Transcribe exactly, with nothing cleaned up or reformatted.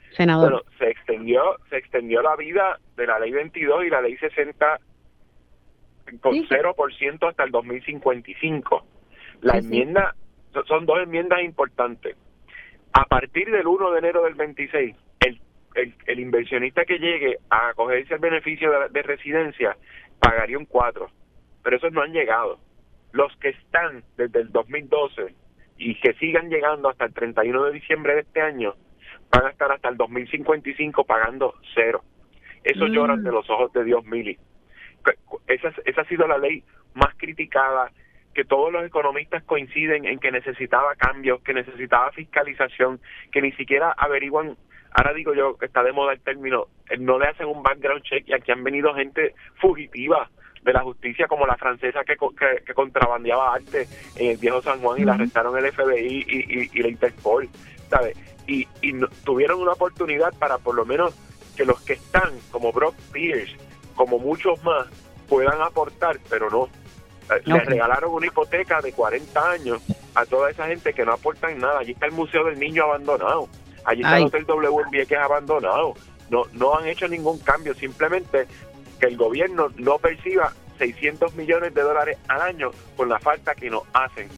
senador. Bueno, se extendió, se extendió la vida de la ley veintidós y la ley sesenta con Sí, sí. cero por ciento hasta el dos mil cincuenta y cinco. La Sí, sí. enmienda, so- son dos enmiendas importantes. A partir del primero de enero del veintiséis, el, el, el inversionista que llegue a acogerse al beneficio de, de residencia pagaría un cuatro, pero esos no han llegado. Los que están desde el dos mil doce y que sigan llegando hasta el treinta y uno de diciembre de este año van a estar hasta el dos mil cincuenta y cinco pagando cero. Esos lloran de Mm, los ojos de Dios, Mili. Esa, esa ha sido la ley más criticada, que todos los economistas coinciden en que necesitaba cambios, que necesitaba fiscalización, que ni siquiera averiguan. Ahora digo yo que está de moda el término, eh, no le hacen un background check, y aquí han venido gente fugitiva de la justicia, como la francesa que, co- que, que contrabandeaba arte en el viejo San Juan y la ujú. arrestaron el F B I y, y, y la Interpol, ¿sabes? Y, y no- tuvieron una oportunidad para por lo menos que los que están, como Brock Pierce, como muchos más, puedan aportar, pero no. Eh, Le Ok. regalaron una hipoteca de cuarenta años a toda esa gente que no aportan nada. Allí está el Museo del Niño abandonado. Allí está el Ay, Hotel W en Vieques abandonado. No, no han hecho ningún cambio, simplemente que el gobierno no perciba seiscientos millones de dólares al año por la falta que nos hacen.